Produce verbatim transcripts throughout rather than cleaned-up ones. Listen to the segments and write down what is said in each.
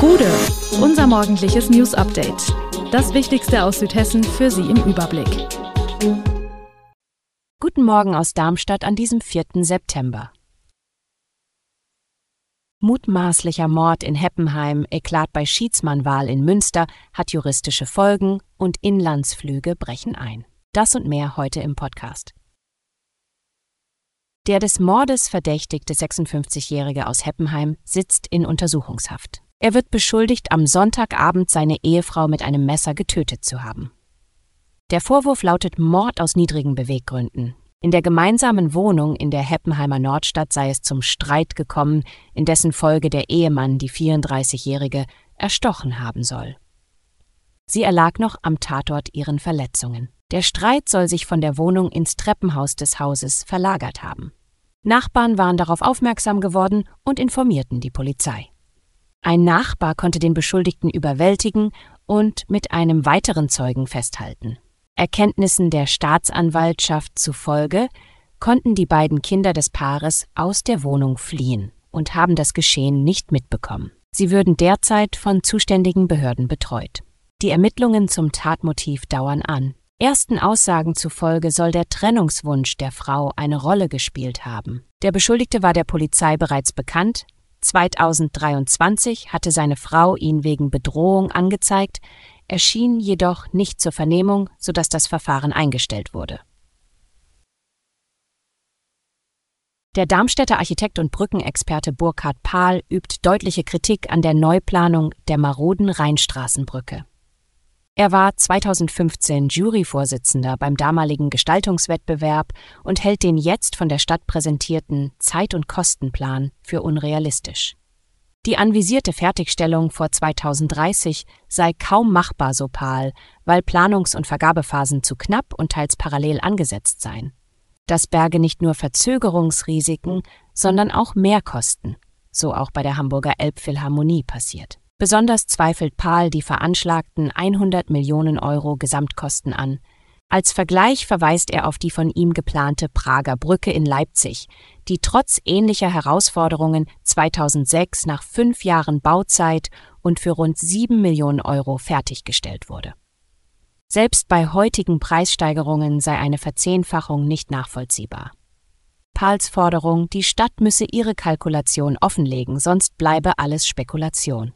Bude, unser morgendliches News-Update. Das Wichtigste aus Südhessen für Sie im Überblick. Guten Morgen aus Darmstadt an diesem vierten September. Mutmaßlicher Mord in Heppenheim, Eklat bei Schiedsmann-Wahl in Münster hat juristische Folgen und Inlandsflüge brechen ein. Das und mehr heute im Podcast. Der des Mordes verdächtigte sechsundfünfzigjährige aus Heppenheim sitzt in Untersuchungshaft. Er wird beschuldigt, am Sonntagabend seine Ehefrau mit einem Messer getötet zu haben. Der Vorwurf lautet Mord aus niedrigen Beweggründen. In der gemeinsamen Wohnung in der Heppenheimer Nordstadt sei es zum Streit gekommen, in dessen Folge der Ehemann die vierunddreißigjährige erstochen haben soll. Sie erlag noch am Tatort ihren Verletzungen. Der Streit soll sich von der Wohnung ins Treppenhaus des Hauses verlagert haben. Nachbarn waren darauf aufmerksam geworden und informierten die Polizei. Ein Nachbar konnte den Beschuldigten überwältigen und mit einem weiteren Zeugen festhalten. Erkenntnissen der Staatsanwaltschaft zufolge konnten die beiden Kinder des Paares aus der Wohnung fliehen und haben das Geschehen nicht mitbekommen. Sie würden derzeit von zuständigen Behörden betreut. Die Ermittlungen zum Tatmotiv dauern an. Ersten Aussagen zufolge soll der Trennungswunsch der Frau eine Rolle gespielt haben. Der Beschuldigte war der Polizei bereits bekannt. zweitausenddreiundzwanzig hatte seine Frau ihn wegen Bedrohung angezeigt, erschien jedoch nicht zur Vernehmung, sodass das Verfahren eingestellt wurde. Der Darmstädter Architekt und Brückenexperte Burkhard Pahl übt deutliche Kritik an der Neuplanung der maroden Rheinstraßenbrücke. Er war zweitausendfünfzehn Juryvorsitzender beim damaligen Gestaltungswettbewerb und hält den jetzt von der Stadt präsentierten Zeit- und Kostenplan für unrealistisch. Die anvisierte Fertigstellung vor zweitausenddreißig sei kaum machbar, so Pahl, weil Planungs- und Vergabephasen zu knapp und teils parallel angesetzt seien. Das berge nicht nur Verzögerungsrisiken, sondern auch Mehrkosten, so auch bei der Hamburger Elbphilharmonie passiert. Besonders zweifelt Pahl die veranschlagten hundert Millionen Euro Gesamtkosten an. Als Vergleich verweist er auf die von ihm geplante Prager Brücke in Leipzig, die trotz ähnlicher Herausforderungen zweitausendsechs nach fünf Jahren Bauzeit und für rund sieben Millionen Euro fertiggestellt wurde. Selbst bei heutigen Preissteigerungen sei eine Verzehnfachung nicht nachvollziehbar. Pahls Forderung, die Stadt müsse ihre Kalkulation offenlegen, sonst bleibe alles Spekulation.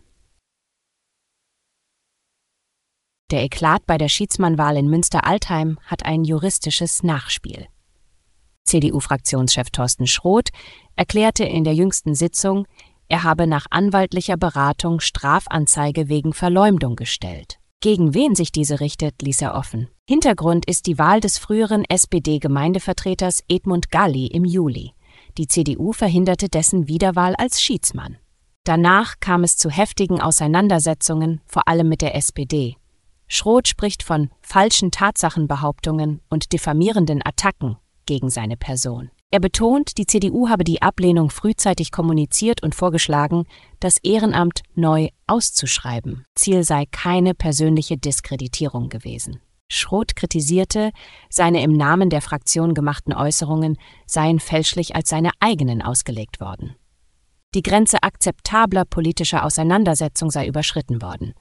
Der Eklat bei der Schiedsmann-Wahl in Münster-Altheim hat ein juristisches Nachspiel. C D U-Fraktionschef Thorsten Schroth erklärte in der jüngsten Sitzung, er habe nach anwaltlicher Beratung Strafanzeige wegen Verleumdung gestellt. Gegen wen sich diese richtet, ließ er offen. Hintergrund ist die Wahl des früheren S P D-Gemeindevertreters Edmund Galli im Juli. Die C D U verhinderte dessen Wiederwahl als Schiedsmann. Danach kam es zu heftigen Auseinandersetzungen, vor allem mit der S P D. Schroth spricht von falschen Tatsachenbehauptungen und diffamierenden Attacken gegen seine Person. Er betont, die C D U habe die Ablehnung frühzeitig kommuniziert und vorgeschlagen, das Ehrenamt neu auszuschreiben. Ziel sei keine persönliche Diskreditierung gewesen. Schroth kritisierte, seine im Namen der Fraktion gemachten Äußerungen seien fälschlich als seine eigenen ausgelegt worden. Die Grenze akzeptabler politischer Auseinandersetzung sei überschritten worden.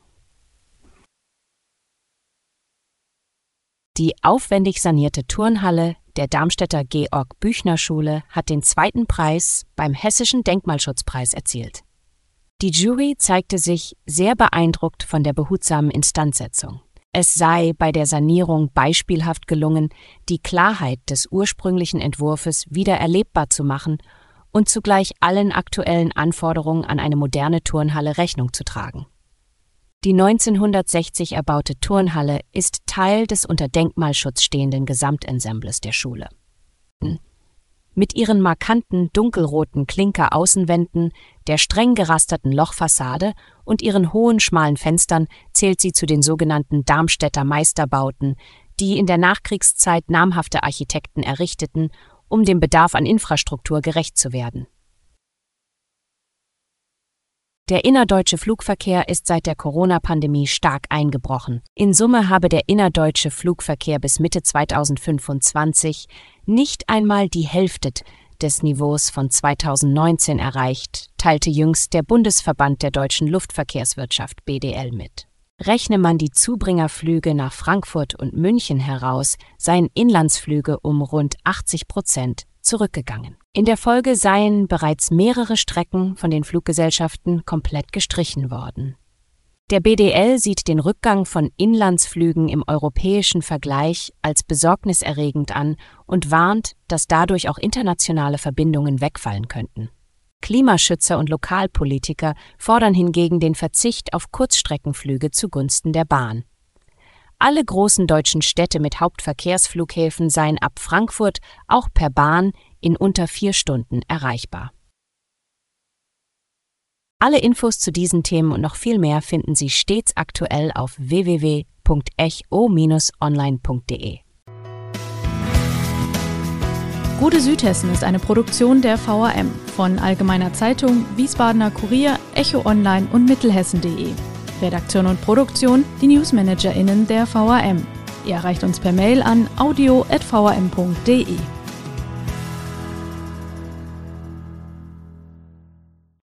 Die aufwendig sanierte Turnhalle der Darmstädter Georg-Büchner-Schule hat den zweiten Preis beim Hessischen Denkmalschutzpreis erzielt. Die Jury zeigte sich sehr beeindruckt von der behutsamen Instandsetzung. Es sei bei der Sanierung beispielhaft gelungen, die Klarheit des ursprünglichen Entwurfes wieder erlebbar zu machen und zugleich allen aktuellen Anforderungen an eine moderne Turnhalle Rechnung zu tragen. Die neunzehnhundertsechzig erbaute Turnhalle ist Teil des unter Denkmalschutz stehenden Gesamtensembles der Schule. Mit ihren markanten dunkelroten Klinker-Außenwänden, der streng gerasterten Lochfassade und ihren hohen, schmalen Fenstern zählt sie zu den sogenannten Darmstädter Meisterbauten, die in der Nachkriegszeit namhafte Architekten errichteten, um dem Bedarf an Infrastruktur gerecht zu werden. Der innerdeutsche Flugverkehr ist seit der Corona-Pandemie stark eingebrochen. In Summe habe der innerdeutsche Flugverkehr bis Mitte zweitausendfünfundzwanzig nicht einmal die Hälfte des Niveaus von zweitausendneunzehn erreicht, teilte jüngst der Bundesverband der deutschen Luftverkehrswirtschaft B D L mit. Rechne man die Zubringerflüge nach Frankfurt und München heraus, seien Inlandsflüge um rund achtzig Prozent zurückgegangen. In der Folge seien bereits mehrere Strecken von den Fluggesellschaften komplett gestrichen worden. Der B D L sieht den Rückgang von Inlandsflügen im europäischen Vergleich als besorgniserregend an und warnt, dass dadurch auch internationale Verbindungen wegfallen könnten. Klimaschützer und Lokalpolitiker fordern hingegen den Verzicht auf Kurzstreckenflüge zugunsten der Bahn. Alle großen deutschen Städte mit Hauptverkehrsflughäfen seien ab Frankfurt auch per Bahn in unter vier Stunden erreichbar. Alle Infos zu diesen Themen und noch viel mehr finden Sie stets aktuell auf w w w punkt echo Bindestrich online punkt de. Gute Südhessen ist eine Produktion der V A M von Allgemeiner Zeitung, Wiesbadener Kurier, Echo Online und Mittelhessen punkt de. Redaktion und Produktion die NewsmanagerInnen der V A M. Ihr erreicht uns per Mail an audio at v a m punkt de.